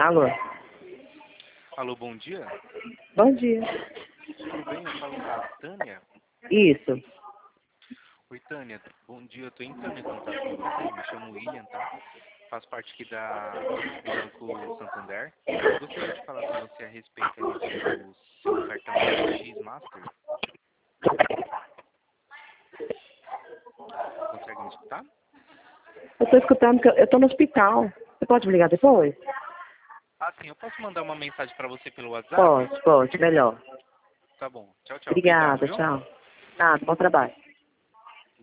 Alô? Alô, bom dia. Bom dia. Tudo bem? Eu falo com a Tânia. Isso. Oi, Tânia. Bom dia. Eu tô entrando em contato com você. Me chamo William, tá? Faço parte aqui do Banco Santander. Eu gostaria de falar com você a respeito ali do seu cartão X Master. Consegue me escutar? Eu tô escutando que eu tô no hospital. Você pode me ligar depois? Ah, sim. Eu posso mandar uma mensagem para você pelo WhatsApp? Pode, melhor. Tá bom. Tchau, tchau. Obrigado, Obrigada, viu? tchau. Nada, bom trabalho.